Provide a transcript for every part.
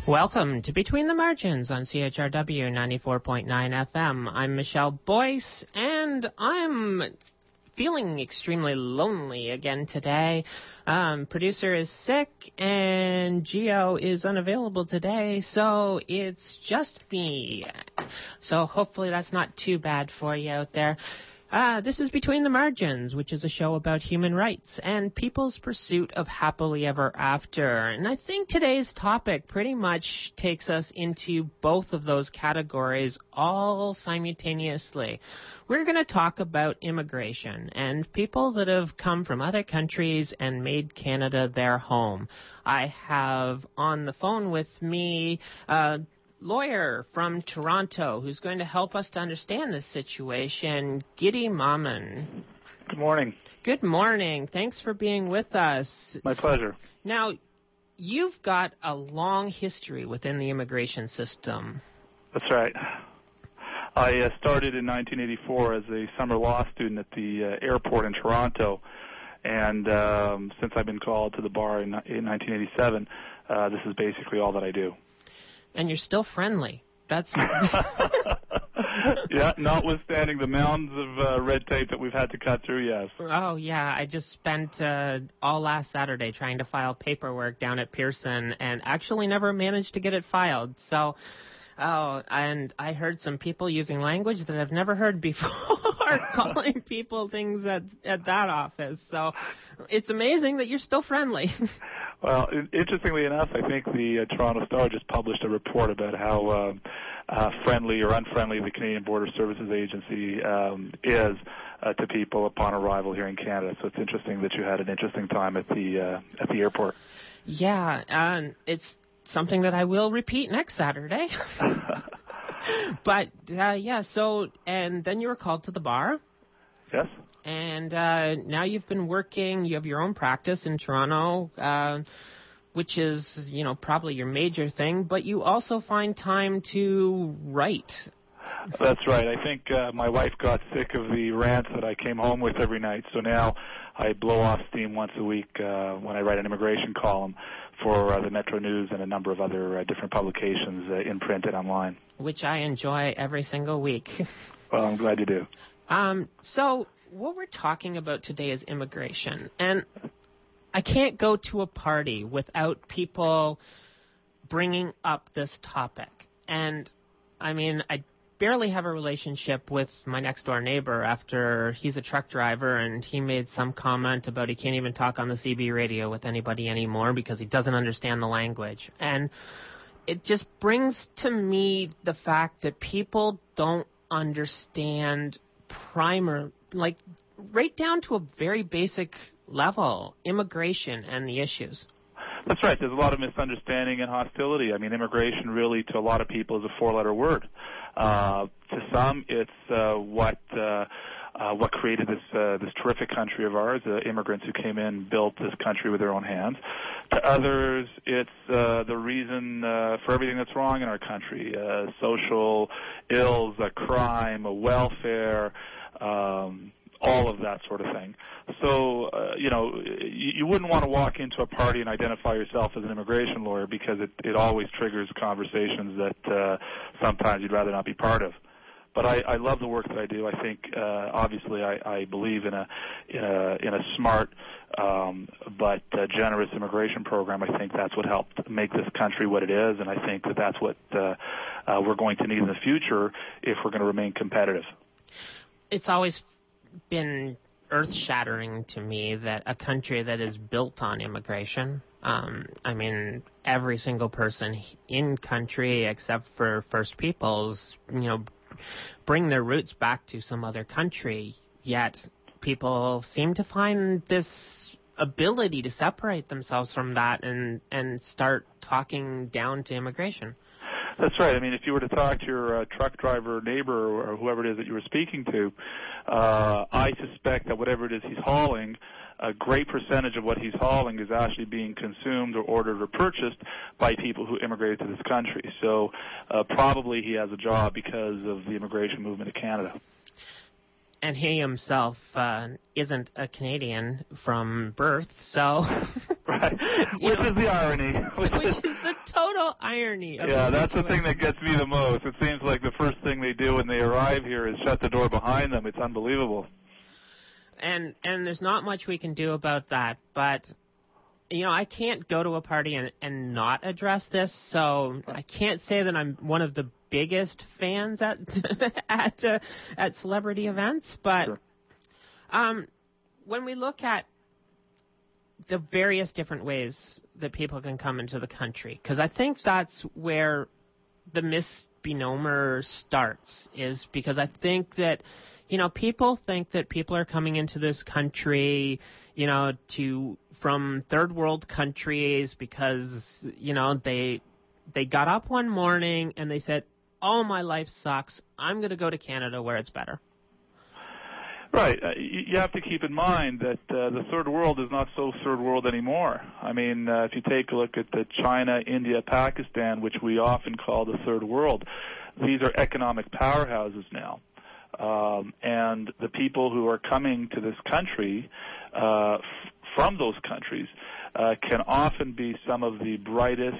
Welcome to Between the Margins on CHRW 94.9 FM. I'm Michelle Boyce, and I'm feeling extremely lonely again today. Producer is sick, and Gio is unavailable today, so it's just me. So hopefully that's not too bad for you out there. This is Between the Margins, which is a show about human rights and people's pursuit of happily ever after. And I think today's topic pretty much takes us into both of those categories all simultaneously. We're going to talk about immigration and people that have come from other countries and made Canada their home. I have on the phone with me lawyer from Toronto who's going to help us to understand this situation, Gidi Mammon. Good morning. Good morning. Thanks for being with us. My pleasure. Now, you've got a long history within the immigration system. That's right. I started in 1984 as a summer law student at the airport in Toronto, and since I've been called to the bar in 1987, this is basically all that I do. And you're still friendly. That's yeah, notwithstanding the mounds of red tape that we've had to cut through, yes. Oh, yeah. I just spent all last Saturday trying to file paperwork down at Pearson and actually never managed to get it filed. So, and I heard some people using language that I've never heard before, calling people things at that office. So it's amazing that you're still friendly. Well, interestingly enough, I think the Toronto Star just published a report about how friendly or unfriendly the Canadian Border Services Agency is to people upon arrival here in Canada. So it's interesting that you had an interesting time at the airport. Yeah, it's something that I will repeat next Saturday. But, yeah, so, and then you were called to the bar. Yes. And now you've been working, you have your own practice in Toronto, which is, you know, probably your major thing, but you also find time to write. That's right. I think my wife got sick of the rants that I came home with every night, so now I blow off steam once a week when I write an immigration column for the Metro News and a number of other different publications in print and online. Which I enjoy every single week. Well, I'm glad you do. So what we're talking about today is immigration. And I can't go to a party without people bringing up this topic. And, I mean, I barely have a relationship with my next-door neighbor after he's a truck driver and he made some comment about he can't even talk on the CB radio with anybody anymore because he doesn't understand the language. And it just brings to me the fact that people don't understand right down to a very basic level, immigration and the issues. That's right. There's a lot of misunderstanding and hostility. I mean, immigration really to a lot of people is a four-letter word. To some, it's what created this terrific country of ours, immigrants who came in and built this country with their own hands. To others, it's the reason for everything that's wrong in our country, social ills, crime, welfare, all of that sort of thing. So, you wouldn't want to walk into a party and identify yourself as an immigration lawyer because it always triggers conversations that sometimes you'd rather not be part of. But I love the work that I do. I think, obviously, I believe in a smart but generous immigration program. I think that's what helped make this country what it is, and I think that's what we're going to need in the future if we're going to remain competitive. It's always been earth-shattering to me that a country that is built on immigration, I mean, every single person in country except for First Peoples, bring their roots back to some other country, yet people seem to find this ability to separate themselves from that and start talking down to immigration. That's right. I mean, if you were to talk to your truck driver neighbor or whoever it is that you were speaking to, I suspect that whatever it is he's hauling, a great percentage of what he's hauling is actually being consumed or ordered or purchased by people who immigrated to this country. So probably he has a job because of the immigration movement to Canada. And he himself isn't a Canadian from birth, so... Right, which is the irony. Which is the total irony. Yeah, that's the thing that gets me the most. It seems like the first thing they do when they arrive here is shut the door behind them. It's unbelievable. And there's not much we can do about that, but I can't go to a party and not address this, so I can't say that I'm one of the biggest fans at at celebrity events, but sure. When we look at the various different ways that people can come into the country, because I think that's where the misnomer starts, is because I think that people think that people are coming into this country, from third world countries because, they got up one morning and they said, oh, my life sucks. I'm going to go to Canada where it's better. Right. You have to keep in mind that the third world is not so third world anymore. I mean, if you take a look at China, India, Pakistan, which we often call the third world, these are economic powerhouses now. And the people who are coming to this country from those countries can often be some of the brightest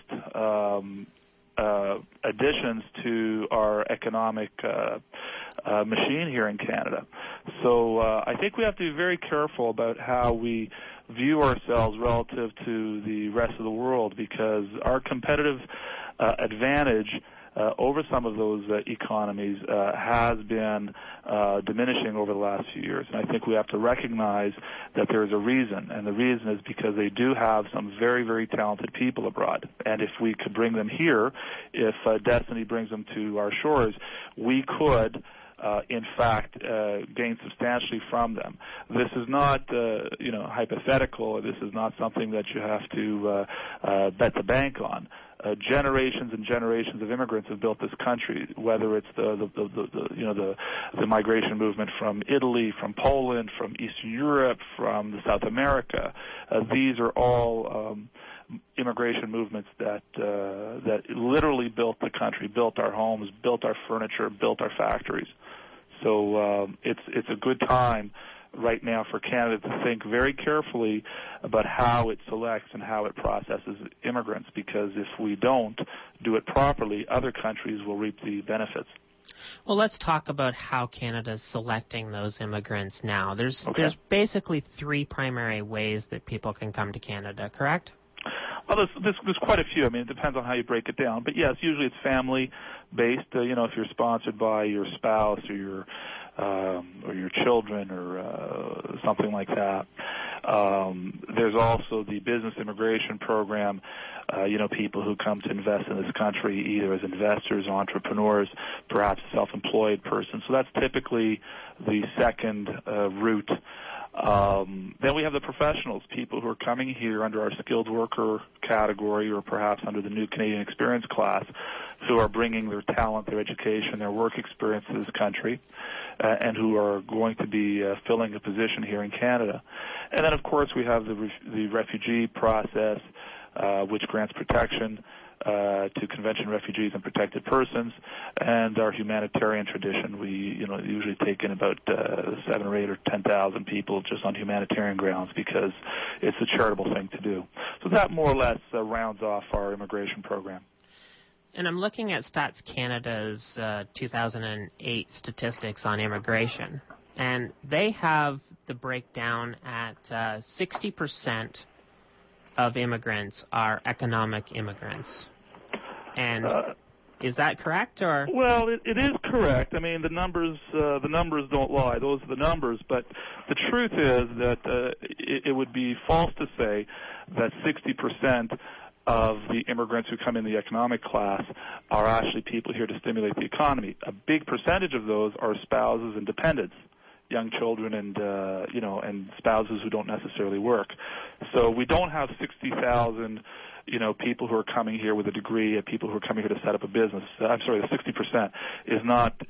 additions to our economic machine here in Canada. So I think we have to be very careful about how we view ourselves relative to the rest of the world, because our competitive advantage over some of those economies has been diminishing over the last few years. And I think we have to recognize that there is a reason, and the reason is because they do have some very, very talented people abroad. And if we could bring them here, if destiny brings them to our shores, we could in fact, gain substantially from them. This is not, hypothetical. This is not something that you have to bet the bank on. Generations and generations of immigrants have built this country. Whether it's the migration movement from Italy, from Poland, from Eastern Europe, from South America, these are all immigration movements that literally built the country, built our homes, built our furniture, built our factories. So it's a good time right now for Canada to think very carefully about how it selects and how it processes immigrants, because if we don't do it properly, other countries will reap the benefits. Well, let's talk about how Canada's selecting those immigrants now. There's basically three primary ways that people can come to Canada, correct? Well, there's quite a few. I mean, it depends on how you break it down. But yes, usually it's family-based. If you're sponsored by your spouse or your children or something like that. There's also the business immigration program. People who come to invest in this country either as investors, entrepreneurs, perhaps a self-employed person. So that's typically the second route. Then we have the professionals, people who are coming here under our skilled worker category or perhaps under the new Canadian Experience class, who are bringing their talent, their education, their work experience to this country, and who are going to be filling a position here in Canada. And then, of course, we have the refugee process, which grants protection to convention refugees and protected persons, and our humanitarian tradition. We, usually take in about 7 or 8 or 10,000 people just on humanitarian grounds because it's a charitable thing to do. So that more or less rounds off our immigration program. And I'm looking at Stats Canada's 2008 statistics on immigration, and they have the breakdown at 60% of immigrants are economic immigrants. And is that correct, or? Well, it is correct. I mean, the numbers don't lie. Those are the numbers. But the truth is that it would be false to say that 60% of the immigrants who come in the economic class are actually people here to stimulate the economy. A big percentage of those are spouses and dependents, young children and spouses who don't necessarily work. So we don't have 60,000, people who are coming here with a degree, people who are coming here to set up a business. I'm sorry, the 60% is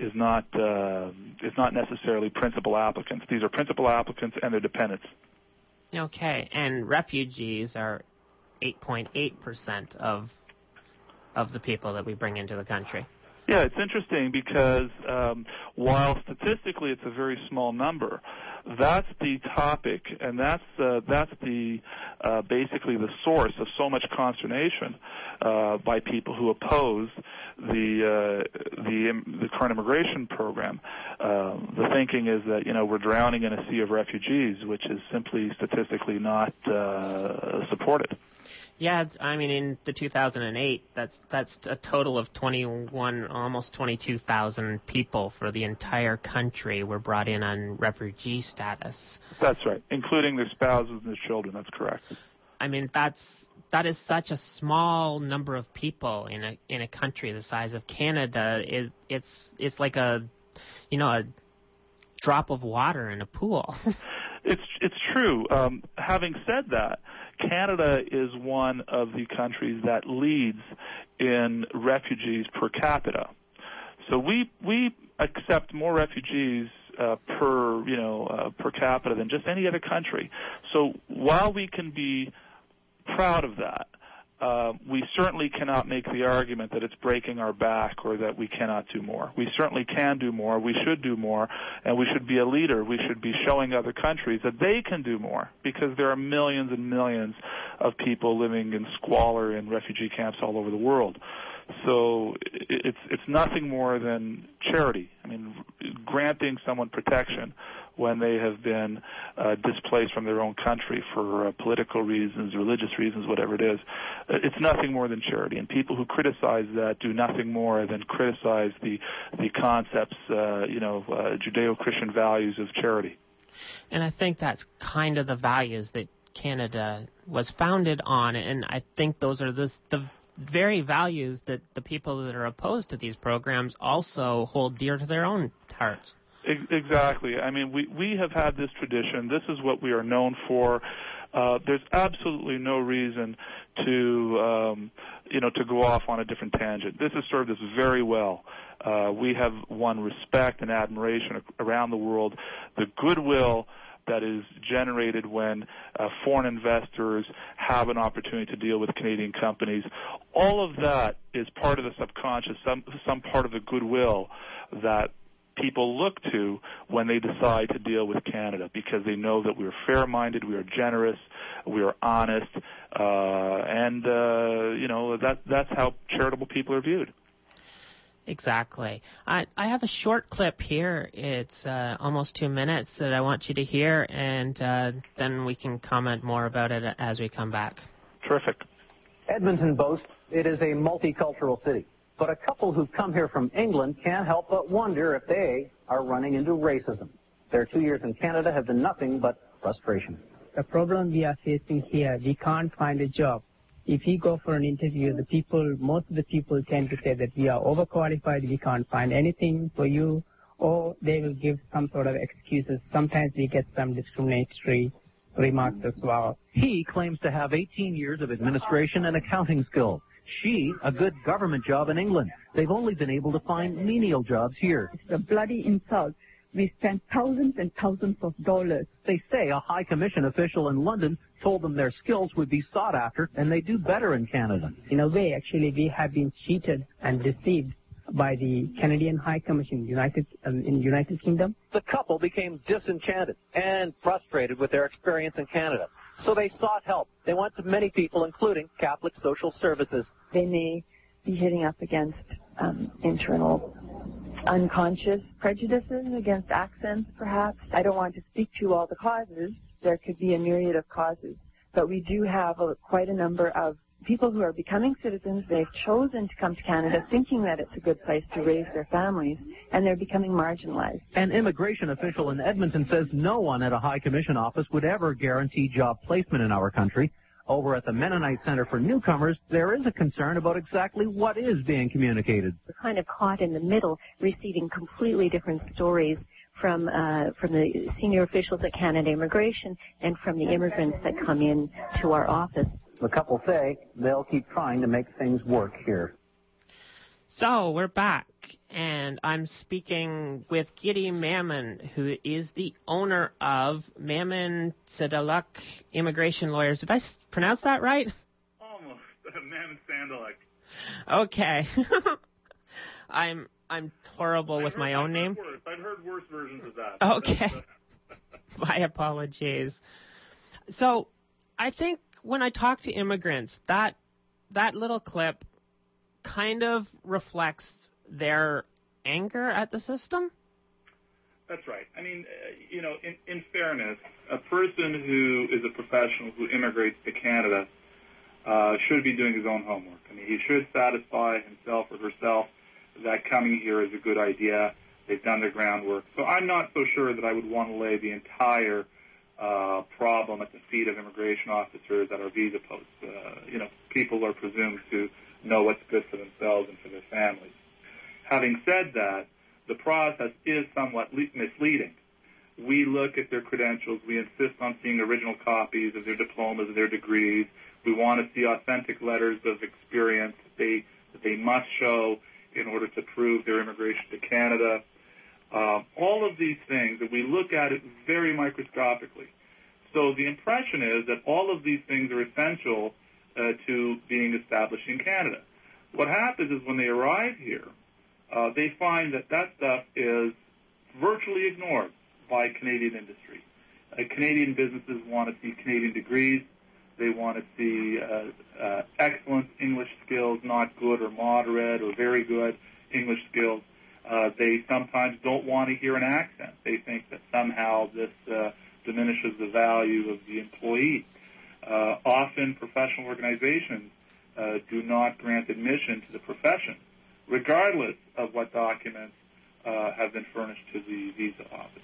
not necessarily principal applicants. These are principal applicants and their dependents. Okay, and refugees are 8.8% of the people that we bring into the country. Yeah, it's interesting because while statistically it's a very small number, That's the topic, and that's the basically the source of so much consternation by people who oppose the current immigration program. The thinking is that we're drowning in a sea of refugees, which is simply statistically not supported. Yeah, I mean, in the 2008, that's a total of 21, almost 22,000 people for the entire country were brought in on refugee status. That's right, including their spouses and their children. That's correct. I mean, that is such a small number of people in a country the size of Canada. It's like a drop of water in a pool. It's true. Having said that, Canada is one of the countries that leads in refugees per capita. So we accept more refugees per capita than just any other country. So while we can be proud of that, we certainly cannot make the argument that it's breaking our back or that we cannot do more. We certainly can do more. We should do more, and we should be a leader. We should be showing other countries that they can do more, because there are millions and millions of people living in squalor in refugee camps all over the world. So it's nothing more than charity. I mean, granting someone protection when they have been displaced from their own country for political reasons, religious reasons, whatever it is, it's nothing more than charity. And people who criticize that do nothing more than criticize the concepts, Judeo-Christian values of charity. And I think that's kind of the values that Canada was founded on, and I think those are the very values that the people that are opposed to these programs also hold dear to their own hearts. Exactly. I mean, we have had this tradition. This is what we are known for. There's absolutely no reason to go off on a different tangent. This has served us very well. We have won respect and admiration around the world. The goodwill that is generated when foreign investors have an opportunity to deal with Canadian companies, all of that is part of the subconscious, some part of the goodwill that people look to when they decide to deal with Canada, because they know that we are fair-minded, we are generous, we are honest, and that's how charitable people are viewed. Exactly. I have a short clip here. It's almost 2 minutes that I want you to hear, and then we can comment more about it as we come back. Terrific. Edmonton boasts it is a multicultural city, but a couple who've come here from England can't help but wonder if they are running into racism. Their 2 years in Canada have been nothing but frustration. The problem we are facing here, we can't find a job. If you go for an interview, most of the people tend to say that we are overqualified, we can't find anything for you, or they will give some sort of excuses. Sometimes we get some discriminatory remarks as well. He claims to have 18 years of administration and accounting skills. She, a good government job in England. They've only been able to find menial jobs here. It's a bloody insult. We spent thousands and thousands of dollars. They say a high commission official in London told them their skills would be sought after and they do better in Canada. In a way, actually, we have been cheated and deceived by the Canadian High Commission in United Kingdom. The couple became disenchanted and frustrated with their experience in Canada. So they sought help. They went to many people, including Catholic Social Services. They may be hitting up against internal unconscious prejudices, against accents, perhaps. I don't want to speak to all the causes. There could be a myriad of causes. But we do have quite a number of people who are becoming citizens. They've chosen to come to Canada thinking that it's a good place to raise their families, and they're becoming marginalized. An immigration official in Edmonton says no one at a High Commission office would ever guarantee job placement in our country. Over at the Mennonite Center for Newcomers, there is a concern about exactly what is being communicated. We're kind of caught in the middle, receiving completely different stories from the senior officials at Canada Immigration and from the immigrants that come in to our office. The couple say they'll keep trying to make things work here. So we're back, and I'm speaking with Giddy Mammon, who is the owner of Mammon Sandaluk Immigration Lawyers. Did I pronounce that right? Almost. Mammon Sandaluk. Okay. I'm horrible with my own name. I've heard worse versions of that. Okay. My apologies. So I think when I talk to immigrants, that little clip kind of reflects their anger at the system. That's right. I mean, in fairness, a person who is a professional who immigrates to Canada should be doing his own homework. I mean, he should satisfy himself or herself that coming here is a good idea. They've done their groundwork. So I'm not so sure that I would want to lay the entire problem at the feet of immigration officers at our visa posts. People are presumed to know what's good for themselves and for their families. Having said that, the process is somewhat misleading. We look at their credentials. We insist on seeing original copies of their diplomas, of their degrees. We want to see authentic letters of experience that they must show in order to prove their immigration to Canada. All of these things, that we look at it very microscopically. So the impression is that all of these things are essential to being established in Canada. What happens is when they arrive here, they find that stuff is virtually ignored by Canadian industry. Canadian businesses want to see Canadian degrees. They want to see excellent English skills, not good or moderate or very good English skills. They sometimes don't want to hear an accent. They think that somehow this diminishes the value of the employee. Often professional organizations do not grant admission to the profession, regardless of what documents have been furnished to the visa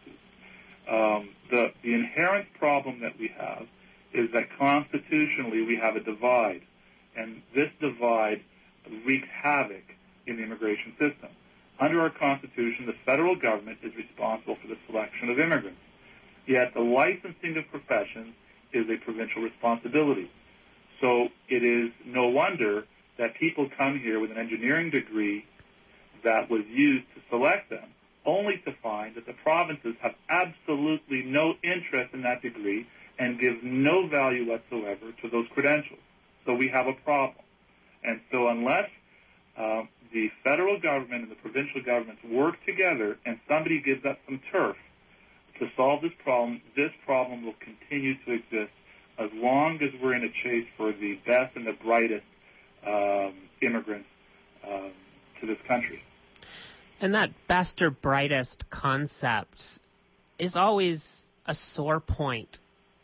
offices. The inherent problem that we have is that constitutionally we have a divide, and this divide wreaks havoc in the immigration system. Under our Constitution, the federal government is responsible for the selection of immigrants, yet the licensing of professions is a provincial responsibility. So it is no wonder that people come here with an engineering degree that was used to select them, only to find that the provinces have absolutely no interest in that degree and give no value whatsoever to those credentials. So we have a problem. And so unless the federal government and the provincial governments work together and somebody gives up some turf to solve this problem will continue to exist as long as we're in a chase for the best and the brightest immigrants to this country. And that best or brightest concept is always a sore point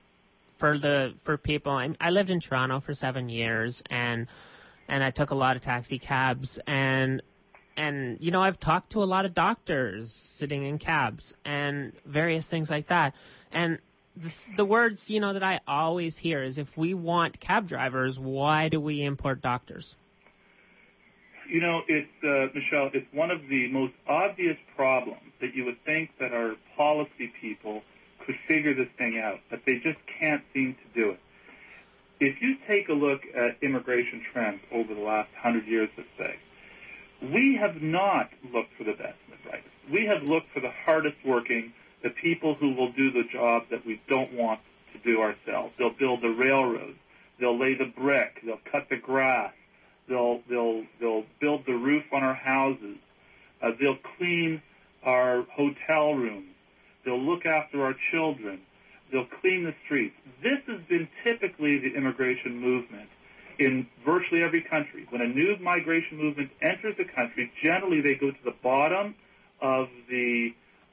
for people. I lived in Toronto for 7 years, and I took a lot of taxi cabs, and I've talked to a lot of doctors sitting in cabs and various things like that. And the words, that I always hear is, if we want cab drivers, why do we import doctors? It's, Michelle, it's one of the most obvious problems that you would think that our policy people could figure this thing out, but they just can't seem to do it. If you take a look at immigration trends over the last 100 years, let's say, we have not looked for the best and the brightest. We have looked for the hardest working, the people who will do the jobs that we don't want to do ourselves. They'll build the railroads. They'll lay the brick. They'll cut the grass. They'll build the roof on our houses. They'll clean our hotel rooms. They'll look after our children. They'll clean the streets. This has been typically the immigration movement in virtually every country. When a new migration movement enters the country, generally they go to the bottom of the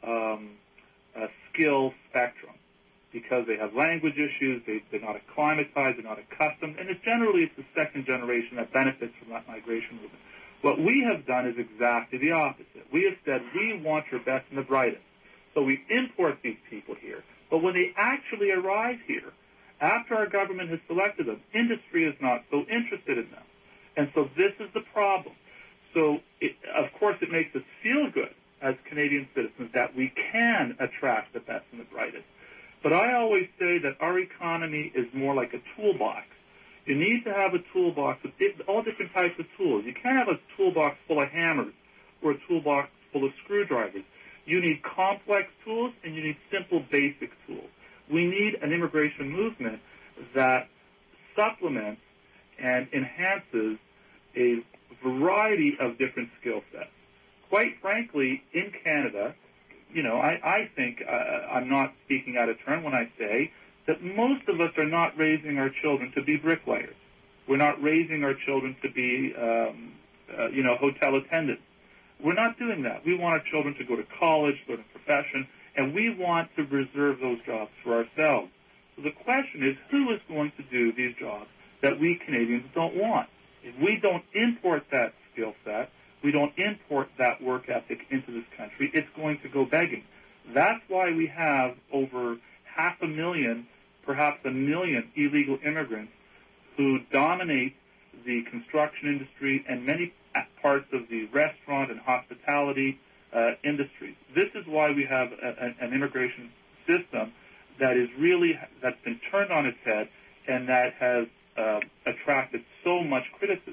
skill spectrum because they have language issues, they're not acclimatized, they're not accustomed, and it's the second generation that benefits from that migration movement. What we have done is exactly the opposite. We have said we want your best and the brightest. So we import these people here. But when they actually arrive here, after our government has selected them, industry is not so interested in them. And so this is the problem. So, of course, it makes us feel good as Canadian citizens that we can attract the best and the brightest. But I always say that our economy is more like a toolbox. You need to have a toolbox with all different types of tools. You can't have a toolbox full of hammers or a toolbox full of screwdrivers. You need complex tools and you need simple, basic tools. We need an immigration movement that supplements and enhances a variety of different skill sets. Quite frankly, in Canada, I think I'm not speaking out of turn when I say that most of us are not raising our children to be bricklayers. We're not raising our children to be, hotel attendants. We're not doing that. We want our children to go to college, learn a profession, and we want to reserve those jobs for ourselves. So the question is, who is going to do these jobs that we Canadians don't want? If we don't import that skill set, we don't import that work ethic into this country, it's going to go begging. That's why we have over 500,000, perhaps 1 million illegal immigrants who dominate the construction industry and many parts of the restaurant and hospitality industry. This is why we have an immigration system that's been turned on its head and that has attracted so much criticism.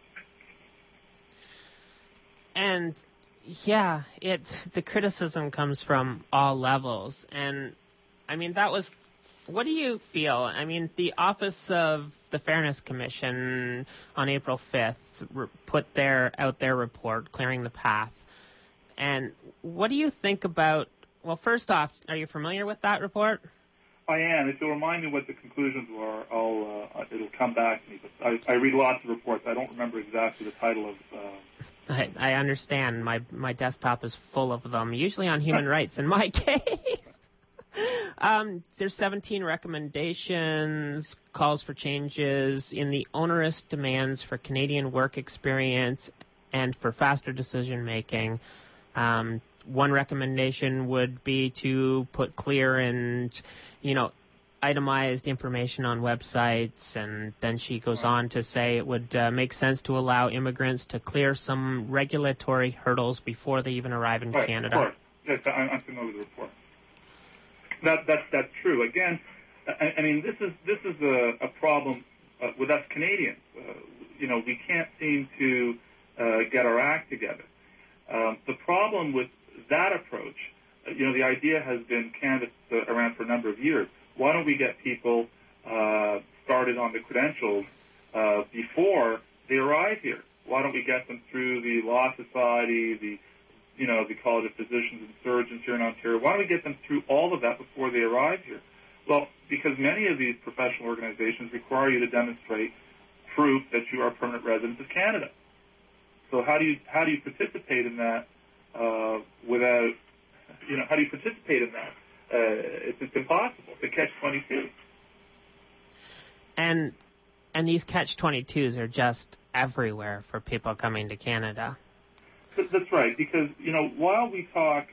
And yeah, the criticism comes from all levels. And I mean, what do you feel? I mean, the Office of the Fairness Commission on April 5th put out their report, Clearing the Path. And what do you think about, well, first off, are you familiar with that report? I am. If you'll remind me what the conclusions were, it'll come back to me. But I read lots of reports. I don't remember exactly the title of... I understand. My desktop is full of them, usually on human rights in my case. There's 17 recommendations, calls for changes in the onerous demands for Canadian work experience and for faster decision-making. One recommendation would be to put clear and, itemized information on websites, and then she goes on to say it would make sense to allow immigrants to clear some regulatory hurdles before they even arrive in Canada. Of course. Yes, I'm familiar with the report. That's true. Again, I mean, this is a problem with us Canadians. We can't seem to get our act together. The problem with that approach, the idea has been canvassed around for a number of years. Why don't we get people started on the credentials before they arrive here? Why don't we get them through the Law Society, the College of Physicians and Surgeons here in Ontario? Why don't we get them through all of that before they arrive here? Well, because many of these professional organizations require you to demonstrate proof that you are a permanent resident of Canada. So how do you participate in that without, how do you participate in that? It's impossible. It's a catch-22. And these catch-22s are just everywhere for people coming to Canada. That's right, because, while we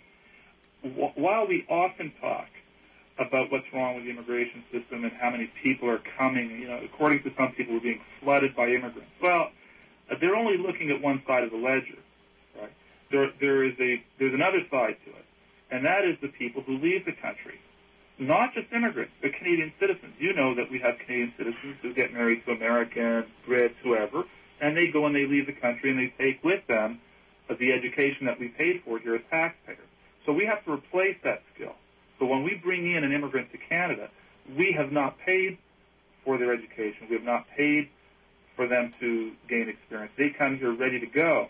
often talk about what's wrong with the immigration system and how many people are coming, according to some people, we're being flooded by immigrants. Well, they're only looking at one side of the ledger, right? There's another side to it, and that is the people who leave the country. Not just immigrants, but Canadian citizens. You know that we have Canadian citizens who get married to Americans, Brits, whoever, and they go and they leave the country and they take with them the education that we paid for here as taxpayers. So we have to replace that skill. So when we bring in an immigrant to Canada, we have not paid for their education. We have not paid for them to gain experience. They come here ready to go.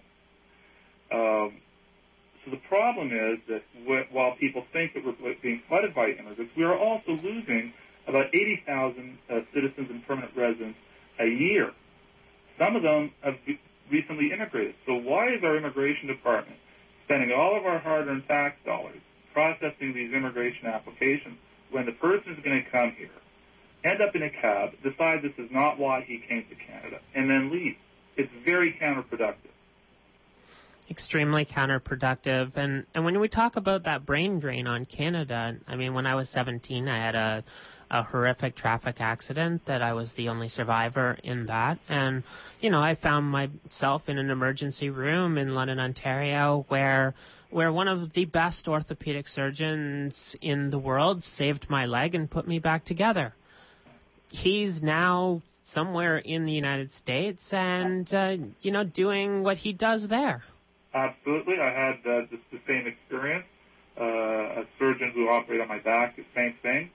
So the problem is that while people think that we're being flooded by immigrants, we are also losing about 80,000 citizens and permanent residents a year. Some of them have recently immigrated. So why is our immigration department spending all of our hard-earned tax dollars processing these immigration applications when the person is going to come here, end up in a cab, decide this is not why he came to Canada, and then leave? It's very counterproductive. Extremely counterproductive. And when we talk about that brain drain on Canada, I mean, when I was 17, I had a horrific traffic accident that I was the only survivor in that. And, I found myself in an emergency room in London, Ontario, where one of the best orthopedic surgeons in the world saved my leg and put me back together. He's now somewhere in the United States and, doing what he does there. Absolutely. I had the same experience. A surgeon who operated on my back, the same thing.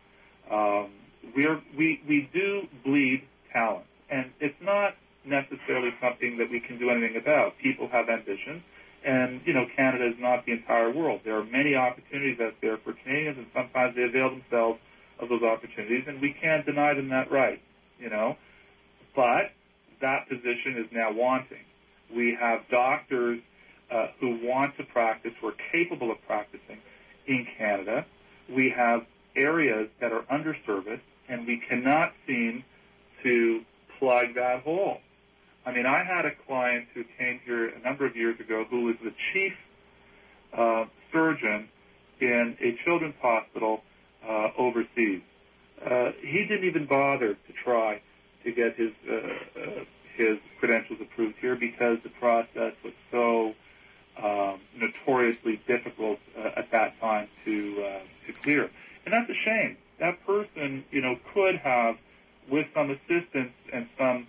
We do bleed talent, and it's not necessarily something that we can do anything about. People have ambitions, And, Canada is not the entire world. There are many opportunities out there for Canadians, and sometimes they avail themselves of those opportunities, and we can't deny them that right, But that position is now wanting. We have doctors who want to practice, who are capable of practicing in Canada. We have areas that are underserviced, and we cannot seem to plug that hole. I mean, I had a client who came here a number of years ago who was the chief surgeon in a children's hospital overseas. He didn't even bother to try to get his credentials approved here because the process was so notoriously difficult at that time to clear. And that's a shame. That person, could have, with some assistance and some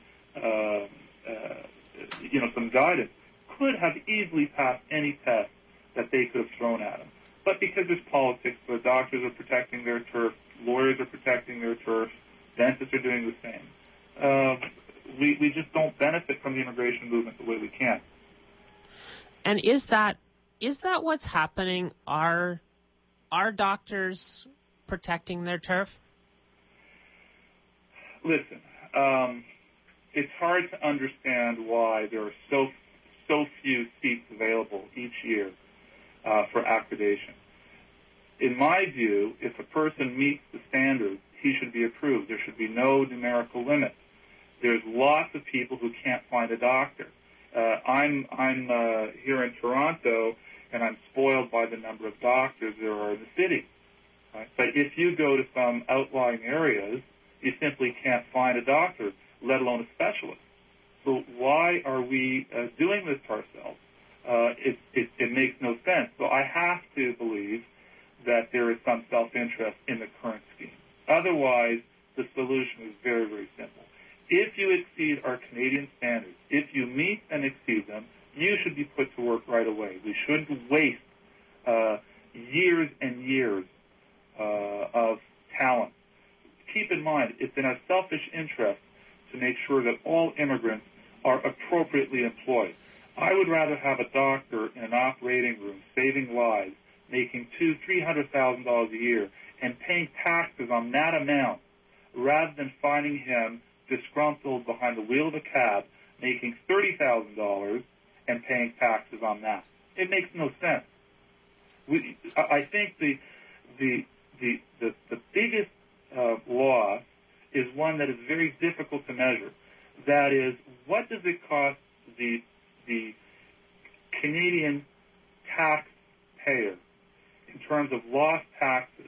some guidance, could have easily passed any test that they could have thrown at him. But because there's politics, the doctors are protecting their turf, lawyers are protecting their turf, dentists are doing the same. We just don't benefit from the immigration movement the way we can. And is that what's happening? Are doctors protecting their turf? Listen, it's hard to understand why there are so few seats available each year for accreditation. In my view, if a person meets the standards, he should be approved. There should be no numerical limit. There's lots of people who can't find a doctor. I'm here in Toronto, and I'm spoiled by the number of doctors there are in the city. Right? But if you go to some outlying areas, you simply can't find a doctor, let alone a specialist. So why are we doing this to ourselves? It makes no sense. So I have to believe that there is some self-interest in the current scheme. Otherwise, the solution is very, very simple. If you exceed our Canadian standards, if you meet and exceed them, you should be put to work right away. We shouldn't waste years and years of talent. Keep in mind, it's in our selfish interest to make sure that all immigrants are appropriately employed. I would rather have a doctor in an operating room saving lives, making $200,000-$300,000 a year, and paying taxes on that amount, rather than finding him disgruntled behind the wheel of a cab, making $30,000 and paying taxes on that. It makes no sense. I think the biggest loss is one that is very difficult to measure. That is, what does it cost the Canadian taxpayer in terms of lost taxes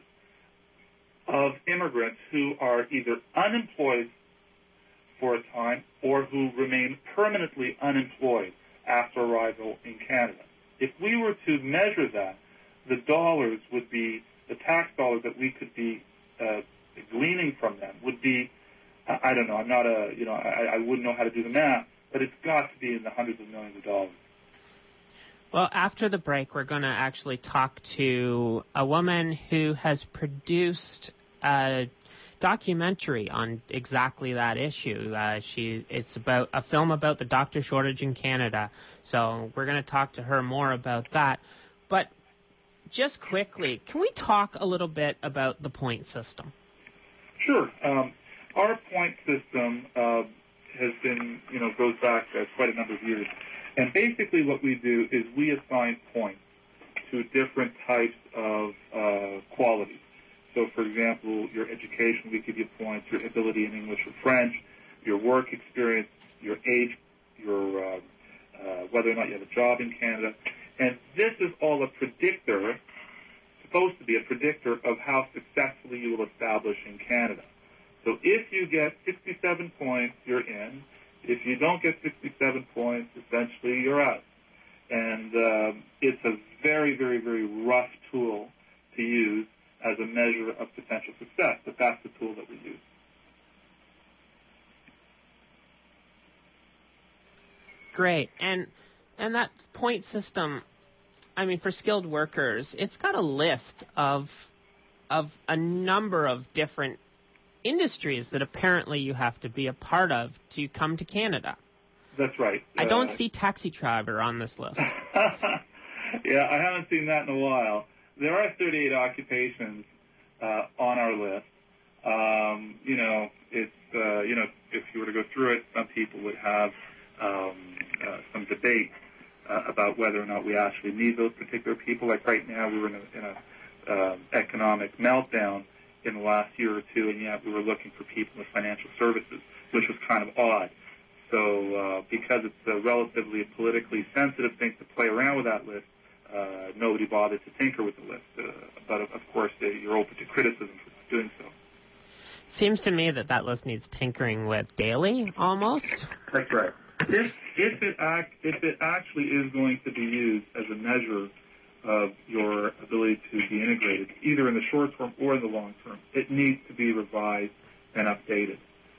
of immigrants who are either unemployed for a time or who remain permanently unemployed after arrival in Canada? If we were to measure that, the dollars would be, the tax dollars that we could be gleaning from them would be, I don't know, I'm not I wouldn't know how to do the math, but it's got to be in the hundreds of millions of dollars. Well, after the break, we're going to actually talk to a woman who has produced a documentary on exactly that issue. It's about a film about the doctor shortage in Canada. So we're going to talk to her more about that. But just quickly, can we talk a little bit about the point system? Sure. Our point system has been, goes back quite a number of years. And basically what we do is we assign points to different types of qualities. So, for example, your education, we give you points, your ability in English or French, your work experience, your age, your whether or not you have a job in Canada. And this is all a predictor, supposed to be a predictor of how successfully you will establish in Canada. So if you get 67 points, you're in. If you don't get 67 points, essentially you're out. And it's a very, very, very rough tool to use as a measure of potential success, but that's the tool that we use. Great. And that point system, I mean, for skilled workers, it's got a list of a number of different industries that apparently you have to be a part of to come to Canada. That's right. I don't see taxi driver on this list. Yeah, I haven't seen that in a while. There are 38 occupations on our list. If you were to go through it, some people would have some debate about whether or not we actually need those particular people. Like right now, we were in a economic meltdown in the last year or two, and yet we were looking for people with financial services, which was kind of odd. So because it's a relatively politically sensitive thing to play around with that list, nobody bothered to tinker with the list. But, of course, you're open to criticism for doing so. Seems to me that list needs tinkering with daily, almost. That's right. If it actually is going to be used as a measure of your ability to be integrated, either in the short term or in the long term, it needs to be revised and updated.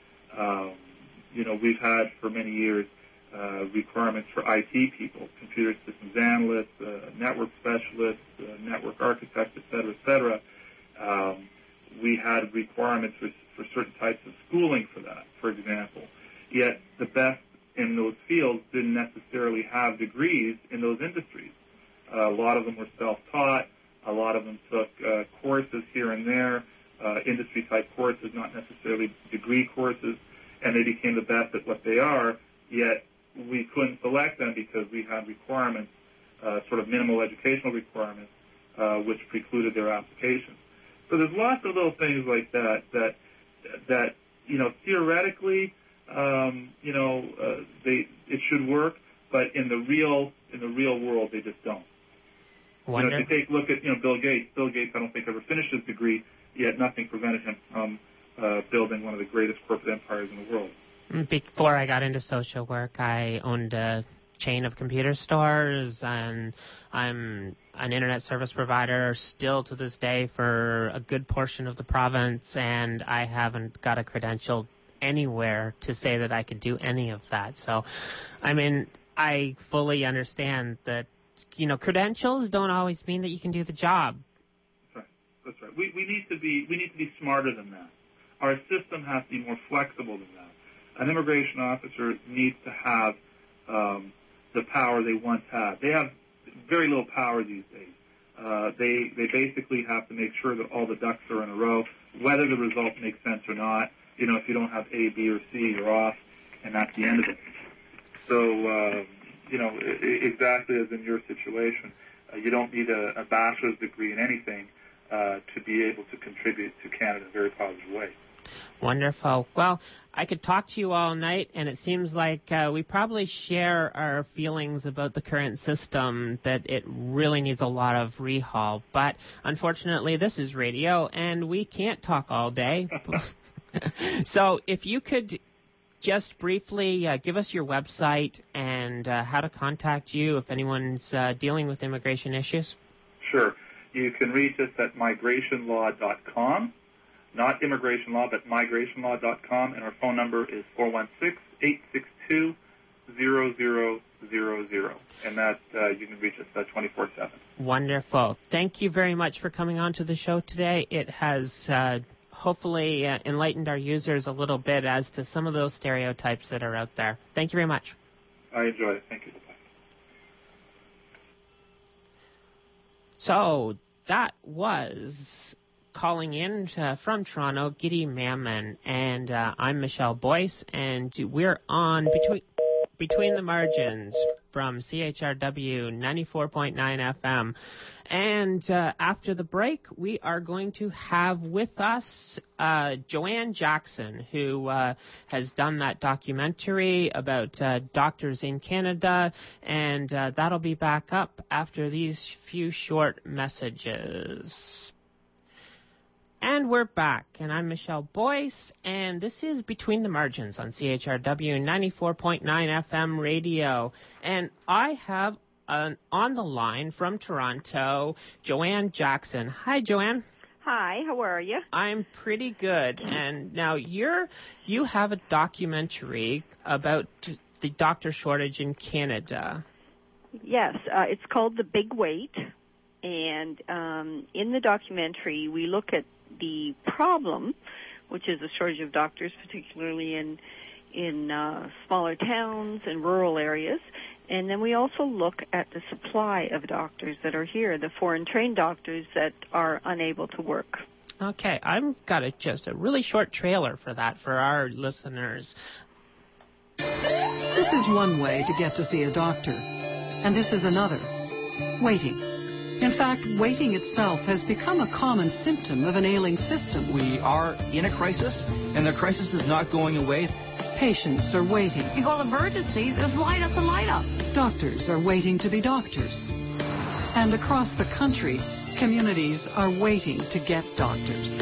We've had for many years requirements for IT people, computer systems analysts, network specialists, network architects, et cetera. We had requirements for certain types of schooling for that, for example. Yet the best in those fields didn't necessarily have degrees in those industries. A lot of them were self-taught. A lot of them took courses here and there, industry-type courses, not necessarily degree courses, and they became the best at what they are, yet we couldn't select them because we had requirements, sort of minimal educational requirements, which precluded their applications. So there's lots of little things like that theoretically, it should work, but in the real world, they just don't. Wonder. If you take a look at Bill Gates. Bill Gates, I don't think ever finished his degree, yet nothing prevented him from building one of the greatest corporate empires in the world. Before I got into social work, I owned a chain of computer stores, and I'm an internet service provider still to this day for a good portion of the province, and I haven't got a credential anywhere to say that I could do any of that. So, I fully understand that, credentials don't always mean that you can do the job. That's right. We need to be smarter than that. Our system has to be more flexible than that. An immigration officer needs to have the power they once had. They have very little power these days. They basically have to make sure that all the ducks are in a row, whether the result makes sense or not. If you don't have A, B, or C, you're off, and that's the end of it. So, exactly as in your situation, you don't need a bachelor's degree in anything to be able to contribute to Canada in a very positive way. Wonderful. Well, I could talk to you all night, and it seems like we probably share our feelings about the current system, that it really needs a lot of rehaul. But unfortunately, this is radio, and we can't talk all day. So if you could just briefly give us your website and how to contact you if anyone's dealing with immigration issues. Sure. You can reach us at migrationlaw.com. Not immigration law, but migrationlaw.com, and our phone number is 416-862-0000, and that you can reach us 24/7. Wonderful. Thank you very much for coming on to the show today. It has hopefully enlightened our users a little bit as to some of those stereotypes that are out there. Thank you very much. I enjoyed it. Thank you. So that was calling in from Toronto, Giddy Mammon, and I'm Michelle Boyce, and we're on Between the Margins from CHRW 94.9 FM. And after the break, we are going to have with us Joanne Jackson, who has done that documentary about doctors in Canada, and that'll be back up after these few short messages. And we're back, and I'm Michelle Boyce, and this is Between the Margins on CHRW 94.9 FM radio. And I have on the line from Toronto, Joanne Jackson. Hi, Joanne. Hi, how are you? I'm pretty good. And now you have a documentary about the doctor shortage in Canada. Yes, it's called The Big Wait, and in the documentary we look at the problem, which is a shortage of doctors, particularly in in smaller towns and rural areas. And then we also look at the supply of doctors that are here, the foreign-trained doctors that are unable to work. Okay, I've got just a really short trailer for that for our listeners. This is one way to get to see a doctor, and this is another: waiting. In fact, waiting itself has become a common symptom of an ailing system. We are in a crisis, and the crisis is not going away. Patients are waiting. You call emergency, there's light up to light up. Doctors are waiting to be doctors. And across the country, communities are waiting to get doctors.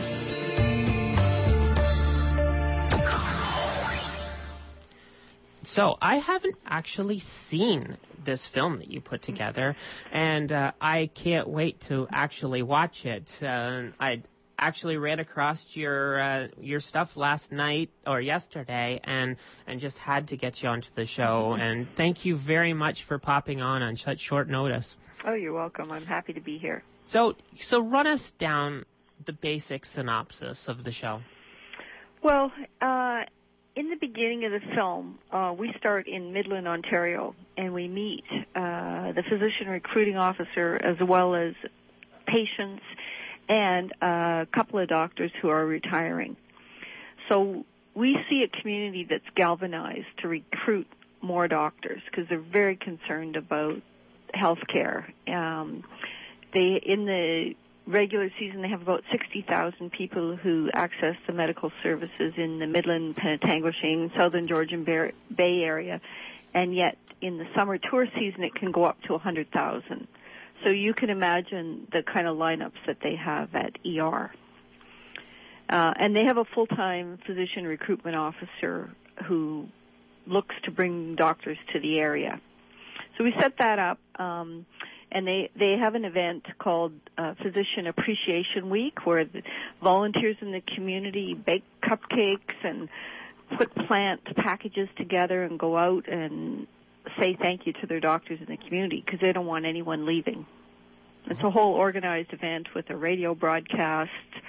So I haven't actually seen this film that you put together, and I can't wait to actually watch it. I actually ran across your stuff last night or yesterday, and just had to get you onto the show. And thank you very much for popping on such short notice. Oh, you're welcome. I'm happy to be here. So run us down the basic synopsis of the show. Well, in the beginning of the film, we start in Midland, Ontario, and we meet the physician recruiting officer as well as patients and a couple of doctors who are retiring. So we see a community that's galvanized to recruit more doctors because they're very concerned about health care. In the regular season, they have about 60,000 people who access the medical services in the Midland, Penetanguishene, Southern Georgian Bay area, and yet in the summer tour season it can go up to 100,000. So you can imagine the kind of lineups that they have at ER. And they have a full-time physician recruitment officer who looks to bring doctors to the area. So we set that up. And they have an event called Physician Appreciation Week, where the volunteers in the community bake cupcakes and put plant packages together and go out and say thank you to their doctors in the community because they don't want anyone leaving. It's a whole organized event with a radio broadcast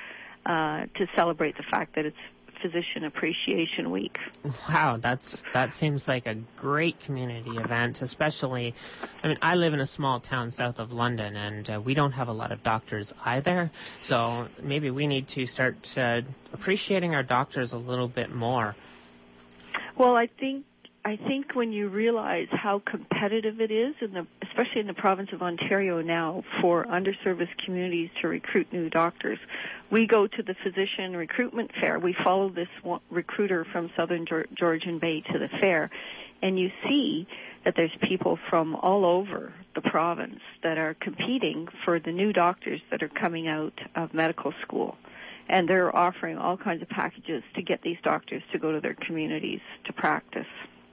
to celebrate the fact that it's Physician Appreciation Week. Wow, that seems like a great community event, especially, I live in a small town south of London, and we don't have a lot of doctors either, so maybe we need to start appreciating our doctors a little bit more. Well, I think when you realize how competitive it is, especially in the province of Ontario now, for underserviced communities to recruit new doctors, we go to the physician recruitment fair. We follow this recruiter from Southern Georgian Bay to the fair, and you see that there's people from all over the province that are competing for the new doctors that are coming out of medical school. And they're offering all kinds of packages to get these doctors to go to their communities to practice.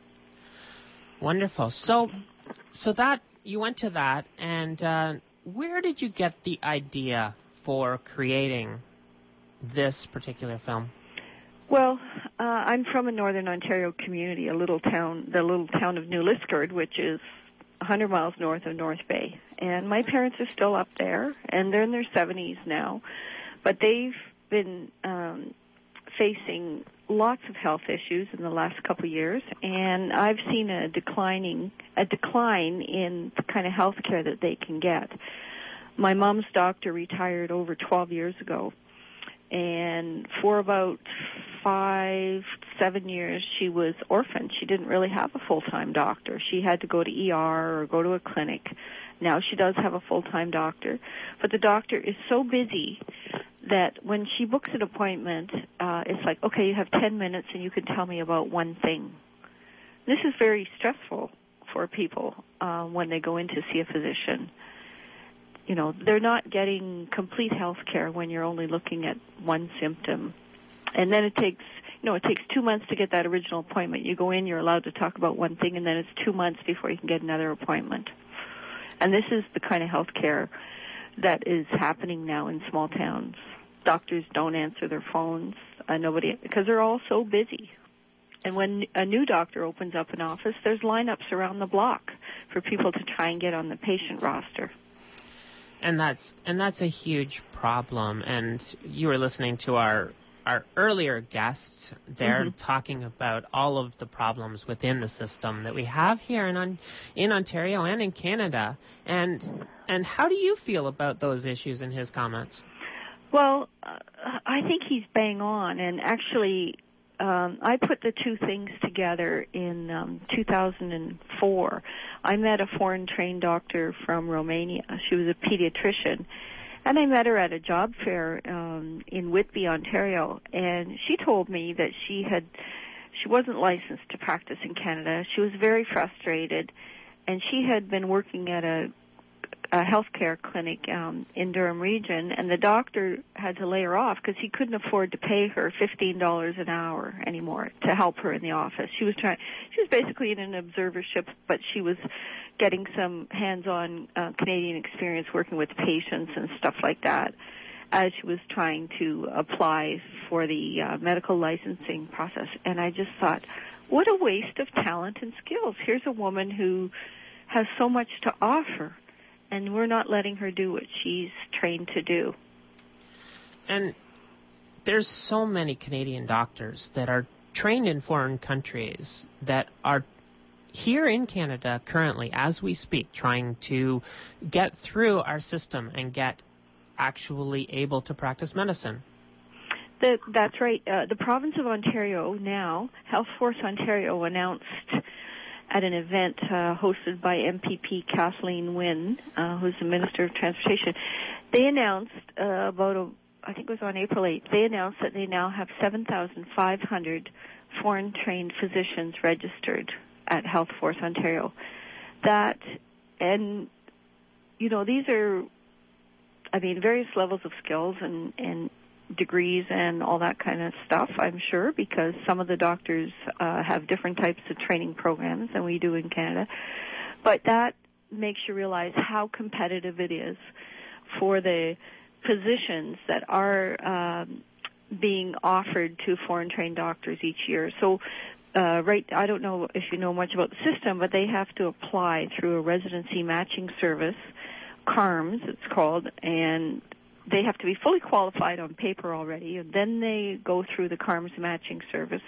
Wonderful. So that you went to that, and where did you get the idea for creating this particular film? Well, I'm from a Northern Ontario community, the little town of New Liskeard, which is 100 miles north of North Bay. And my parents are still up there, and they're in their 70s now, but they've been facing lots of health issues in the last couple of years, and I've seen a decline in the kind of health care that they can get. My mom's doctor retired over 12 years ago, and for about 5-7 years she was orphaned. She didn't really have a full-time doctor. She had to go to ER or go to a clinic. Now she does have a full-time doctor, but the doctor is so busy that when she books an appointment, it's like, okay, you have 10 minutes and you can tell me about one thing. This is very stressful for people when they go in to see a physician. They're not getting complete health care when you're only looking at one symptom. And then it takes 2 months to get that original appointment. You go in, you're allowed to talk about one thing, and then it's 2 months before you can get another appointment. And this is the kind of health care that is happening now in small towns. Doctors don't answer their phones, because they're all so busy. And when a new doctor opens up an office, there's lineups around the block for people to try and get on the patient roster. And that's a huge problem. And you were listening to our our earlier guest there talking about all of the problems within the system that we have here in Ontario and in Canada. And how do you feel about those issues in his comments? Well, I think he's bang on. And actually, I put the two things together in 2004. I met a foreign-trained doctor from Romania. She was a pediatrician. And I met her at a job fair in Whitby, Ontario, and she told me that she wasn't licensed to practice in Canada. She was very frustrated, and she had been working at a healthcare clinic in Durham region, and the doctor had to lay her off because he couldn't afford to pay her $15 an hour anymore to help her in the office. She was basically in an observership, but she was getting some hands-on Canadian experience working with patients and stuff like that as she was trying to apply for the medical licensing process. And I just thought, what a waste of talent and skills. Here's a woman who has so much to offer, and we're not letting her do what she's trained to do. And there's so many Canadian doctors that are trained in foreign countries that are here in Canada currently, as we speak, trying to get through our system and get actually able to practice medicine. That's right. The province of Ontario now, Health Force Ontario, announced at an event hosted by MPP Kathleen Wynne, who's the Minister of Transportation. They announced I think it was on April 8th, they announced that they now have 7,500 foreign-trained physicians registered at Health Force Ontario. These are, various levels of skills and degrees and all that kind of stuff, I'm sure, because some of the doctors have different types of training programs than we do in Canada. But that makes you realize how competitive it is for the positions that are being offered to foreign-trained doctors each year. So, I don't know if you know much about the system, but they have to apply through a residency matching service, CARMS it's called, and they have to be fully qualified on paper already, and then they go through the CARMS matching service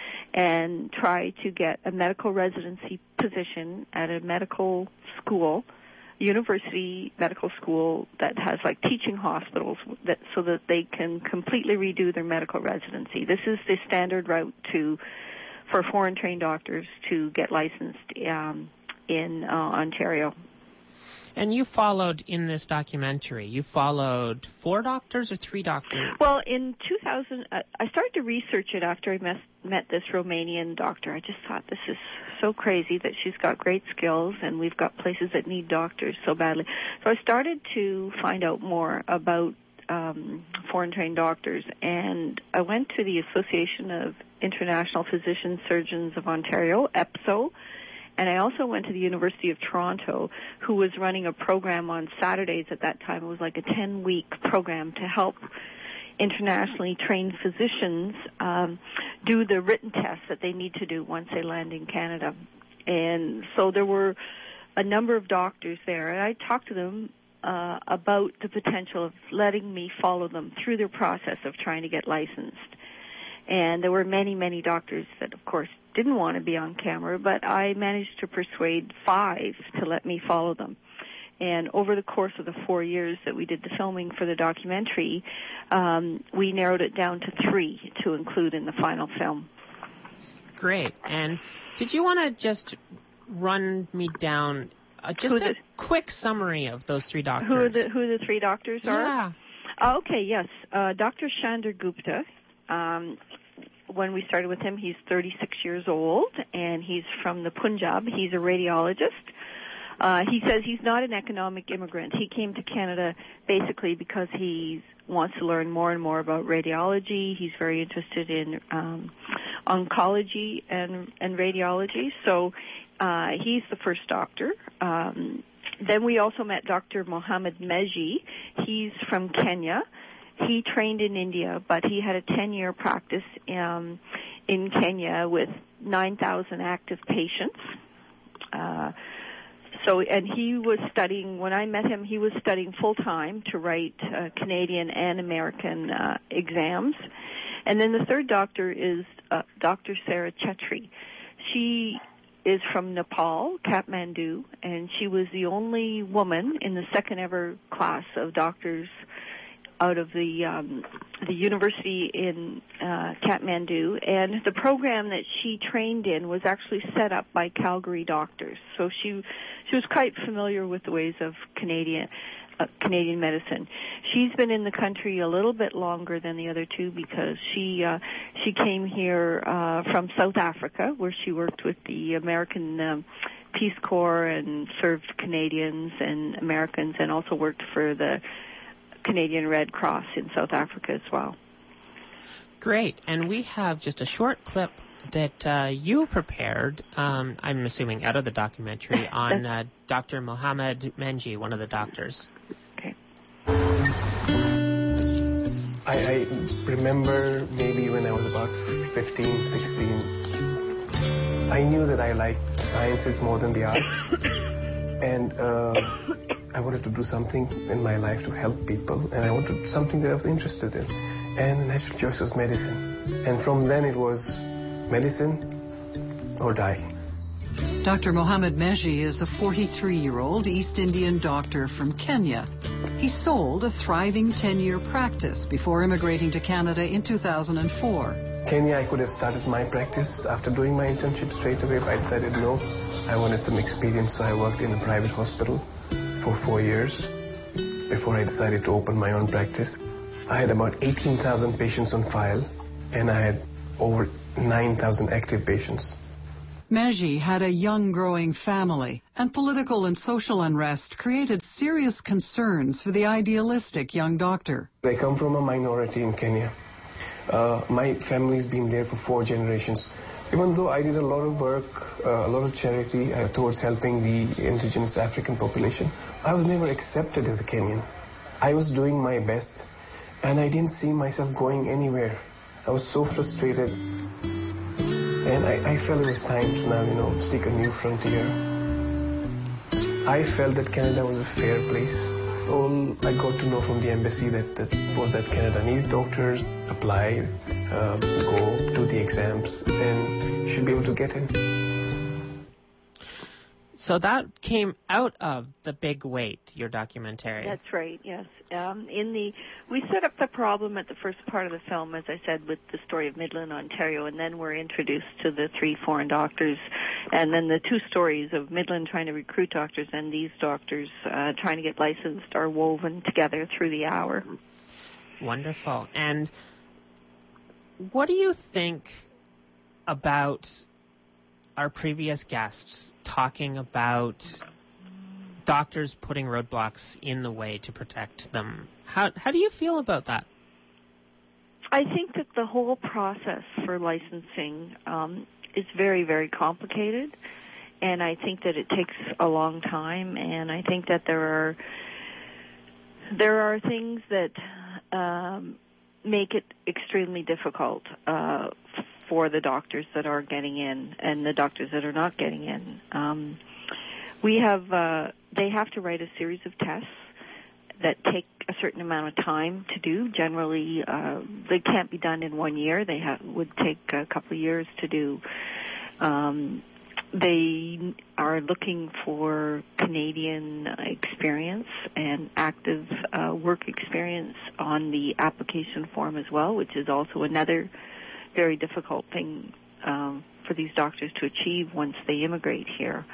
and try to get a medical residency position at a medical school, university medical school that has like teaching hospitals, so that they can completely redo their medical residency. This is the standard route for foreign-trained doctors to get licensed in Ontario. And you followed in this documentary, you followed 4 doctors or 3 doctors? Well, in 2000, I started to research it after I met this Romanian doctor. I just thought, this is so crazy that she's got great skills, and we've got places that need doctors so badly. So I started to find out more about foreign-trained doctors, and I went to the Association of International Physician Surgeons of Ontario, EPSO, and I also went to the University of Toronto, who was running a program on Saturdays at that time. It was like a 10-week program to help internationally trained physicians do the written tests that they need to do once they land in Canada. And so there were a number of doctors there, and I talked to them about the potential of letting me follow them through their process of trying to get licensed. And there were many, many doctors that, of course, didn't want to be on camera, but I managed to persuade 5 to let me follow them. And over the course of the 4 years that we did the filming for the documentary, we narrowed it down to 3 to include in the final film. Great. And did you want to just run me down just a quick summary of those 3 doctors? Who the 3 doctors are? Yeah. Okay, yes. Dr. Shander Gupta. When we started with him, he's 36 years old, and he's from the Punjab. He's a radiologist. He says he's not an economic immigrant. He came to Canada basically because he wants to learn more and more about radiology. He's very interested in oncology and radiology. So he's the first doctor. Then we also met Dr. Mohammed Meji. He's from Kenya. He trained in India, but he had a 10-year practice in Kenya with 9,000 active patients. And he was studying, when I met him, he was studying full-time to write Canadian and American exams. And then the third doctor is Dr. Sarah Chetri. She is from Nepal, Kathmandu, and she was the only woman in the second ever class of doctors out of the university in Kathmandu, and the program that she trained in was actually set up by Calgary doctors. So she was quite familiar with the ways of Canadian medicine. She's been in the country a little bit longer than the other two because she came here from South Africa, where she worked with the American Peace Corps and served Canadians and Americans, and also worked for the Canadian Red Cross in South Africa as well. Great. And we have just a short clip that you prepared, I'm assuming out of the documentary, on Dr. Mohammed Menji, one of the doctors. Okay. I remember maybe when I was about 15, 16, I knew that I liked sciences more than the arts. And I wanted to do something in my life to help people, and I wanted something that I was interested in. And the natural choice was medicine. And from then it was medicine or die. Dr. Mohammed Menji is a 43-year-old East Indian doctor from Kenya. He sold a thriving 10-year practice before immigrating to Canada in 2004. Kenya, I could have started my practice after doing my internship straight away, but I decided no. I wanted some experience, so I worked in a private hospital for 4 years before I decided to open my own practice. I had about 18,000 patients on file, and I had over 9,000 active patients. Menji had a young growing family, and political and social unrest created serious concerns for the idealistic young doctor. I come from a minority in Kenya. My family's been there for 4 generations. Even though I did a lot of work, a lot of charity towards helping the indigenous African population, I was never accepted as a Kenyan. I was doing my best, and I didn't see myself going anywhere. I was so frustrated, and I felt it was time to now, seek a new frontier. I felt that Canada was a fair place. All I got to know from the embassy that was that Canada needs doctors, apply, go, do the exams, and you should be able to get in. So that came out of The Big Wait, your documentary. That's right, yes. We set up the problem at the first part of the film, as I said, with the story of Midland, Ontario, and then we're introduced to the 3 foreign doctors, and then the 2 stories of Midland trying to recruit doctors and these doctors trying to get licensed are woven together through the hour. Wonderful. And what do you think about our previous guests talking about doctors putting roadblocks in the way to protect them? How do you feel about that? I think that the whole process for licensing is very, very complicated, and I think that it takes a long time, and I think that there are things that make it extremely difficult for the doctors that are getting in and the doctors that are not getting in. They have to write a series of tests that take a certain amount of time to do. Generally, they can't be done in 1 year. They would take a couple of years to do. They are looking for Canadian experience and active work experience on the application form as well, which is also another very difficult thing for these doctors to achieve once they immigrate here.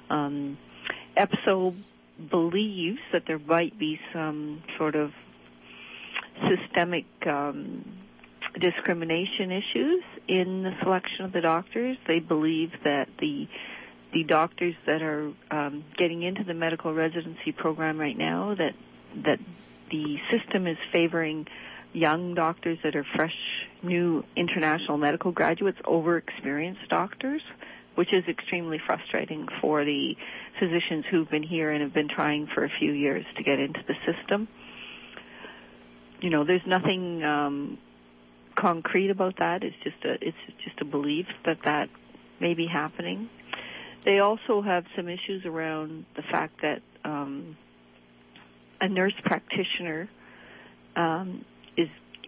EPSO believes that there might be some sort of systemic discrimination issues in the selection of the doctors. They believe that the doctors that are getting into the medical residency program right now, that the system is favoring young doctors that are fresh, new international medical graduates over experienced doctors, which is extremely frustrating for the physicians who've been here and have been trying for a few years to get into the system. There's nothing concrete about that. It's just a belief that may be happening. They also have some issues around the fact that a nurse practitioner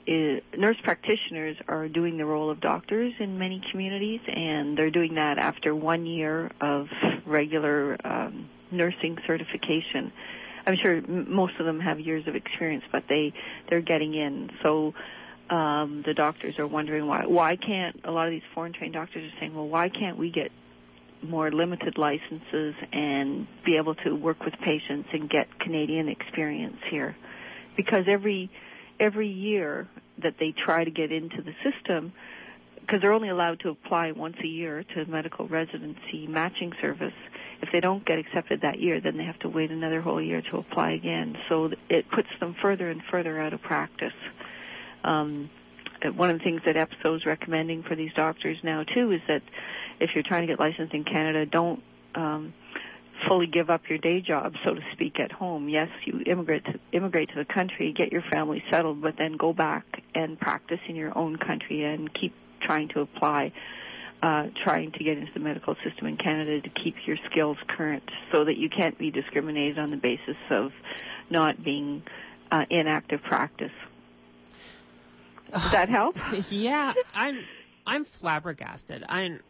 nurse practitioners are doing the role of doctors in many communities, and they're doing that after 1 year of regular nursing certification. I'm sure most of them have years of experience, but they're getting in. So the doctors are wondering why can't, a lot of these foreign-trained doctors are saying, well, why can't we get more limited licenses and be able to work with patients and get Canadian experience here? Because every year that they try to get into the system, because they're only allowed to apply once a year to medical residency matching service, if they don't get accepted that year, then they have to wait another whole year to apply again. So it puts them further and further out of practice. One of the things that EPSO is recommending for these doctors now, too, is that if you're trying to get licensed in Canada, don't fully give up your day job, so to speak, at home. Yes, you immigrate to the country, get your family settled, but then go back and practice in your own country and keep trying to apply, trying to get into the medical system in Canada to keep your skills current so that you can't be discriminated on the basis of not being in active practice. Does that help? Yeah, I'm flabbergasted.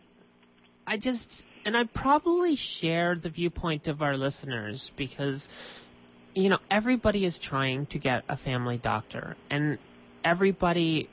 I probably share the viewpoint of our listeners because, everybody is trying to get a family doctor. And everybody,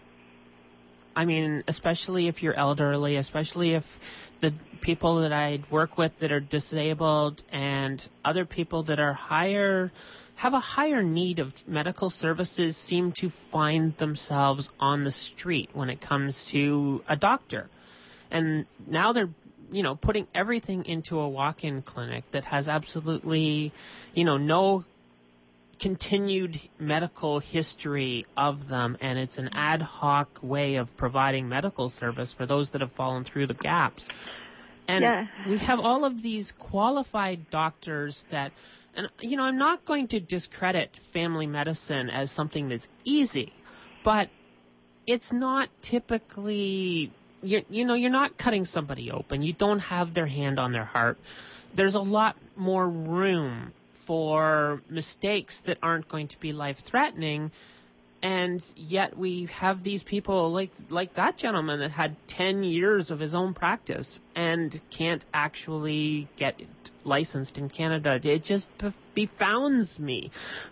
especially if you're elderly, especially if the people that I work with that are disabled and other people that are have a higher need of medical services seem to find themselves on the street when it comes to a doctor. And now they're putting everything into a walk-in clinic that has absolutely, no continued medical history of them, and it's an ad hoc way of providing medical service for those that have fallen through the gaps. And we have all of these qualified doctors that, and, I'm not going to discredit family medicine as something that's easy, but it's not typically... You're not cutting somebody open. You don't have their hand on their heart. There's a lot more room for mistakes that aren't going to be life-threatening, and yet we have these people like that gentleman that had 10 years of his own practice and can't actually get licensed in Canada. It just befounds me.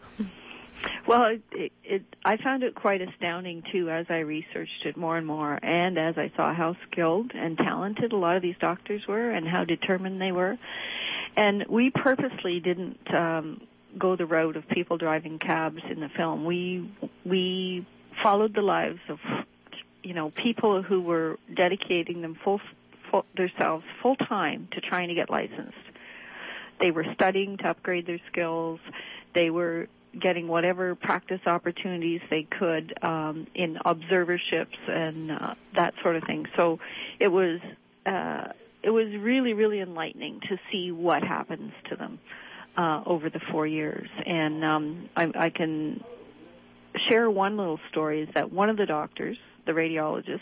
Well, I found it quite astounding, too, as I researched it more and more, and as I saw how skilled and talented a lot of these doctors were and how determined they were. And we purposely didn't go the route of people driving cabs in the film. We followed the lives of, people who were dedicating themselves full-time to trying to get licensed. They were studying to upgrade their skills. They were getting whatever practice opportunities they could in observerships and that sort of thing. So it was really, really enlightening to see what happens to them over the 4 years. And I can share one little story, is that one of the doctors, the radiologist,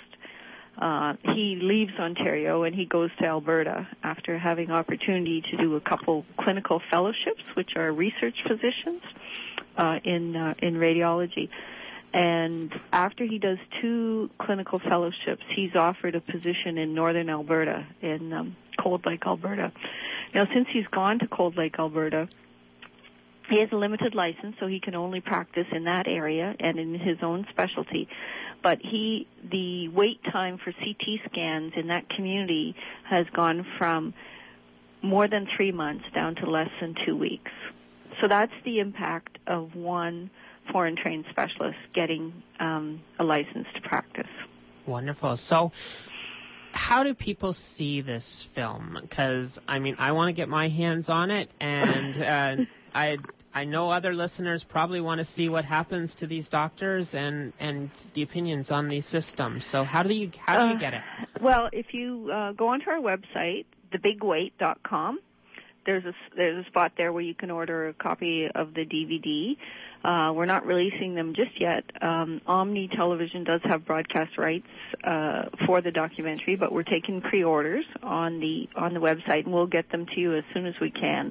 he leaves Ontario and he goes to Alberta after having opportunity to do a couple clinical fellowships, which are research positions in radiology. And after he does 2 clinical fellowships, he's offered a position in northern Alberta, in Cold Lake, Alberta. Now, since he's gone to Cold Lake, Alberta, he has a limited license, so he can only practice in that area and in his own specialty. But the wait time for CT scans in that community has gone from more than 3 months down to less than 2 weeks. So that's the impact of one foreign-trained specialist getting a license to practice. Wonderful. So how do people see this film? Because, I want to get my hands on it, and I know other listeners probably want to see what happens to these doctors and the opinions on these systems. So how do you get it? Well, if you go onto our website, thebigwait.com, there's a spot there where you can order a copy of the DVD. We're not releasing them just yet. Omni Television does have broadcast rights for the documentary, but we're taking pre-orders on the website, and we'll get them to you as soon as we can.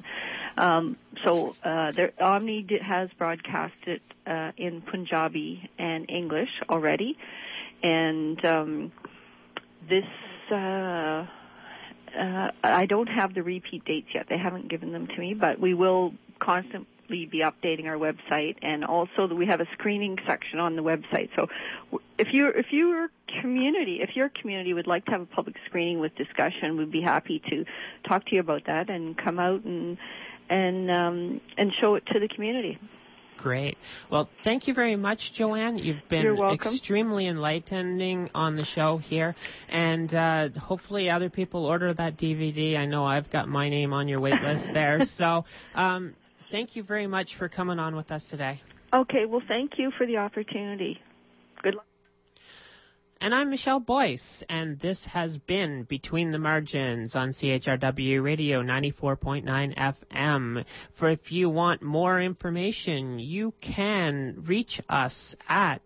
Omni has broadcast it in Punjabi and English already, and this. I don't have the repeat dates yet. They haven't given them to me, but we will constantly be updating our website, and also we have a screening section on the website. So if your community would like to have a public screening with discussion, we'd be happy to talk to you about that and come out and show it to the community. Great. Well, thank you very much, Joanne. You've been extremely enlightening on the show here, and hopefully other people order that DVD. I know I've got my name on your wait list there. So thank you very much for coming on with us today. Okay. Well, thank you for the opportunity. Good luck. And I'm Michelle Boyce, and this has been Between the Margins on CHRW Radio 94.9 FM. For if you want more information, you can reach us at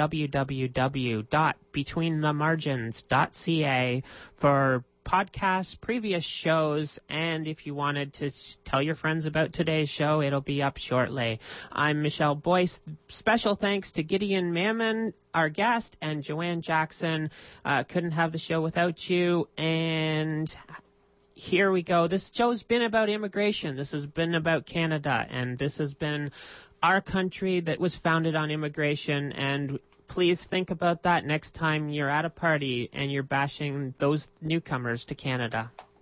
www.betweenthemargins.ca for podcasts, previous shows, and if you wanted to tell your friends about today's show, it'll be up shortly. I'm Michelle Boyce. Special thanks to Gideon Mammon, our guest, and Joanne Jackson. Couldn't have the show without you. And here we go. This show's been about immigration. This has been about Canada, and this has been our country that was founded on immigration, and please think about that next time you're at a party and you're bashing those newcomers to Canada.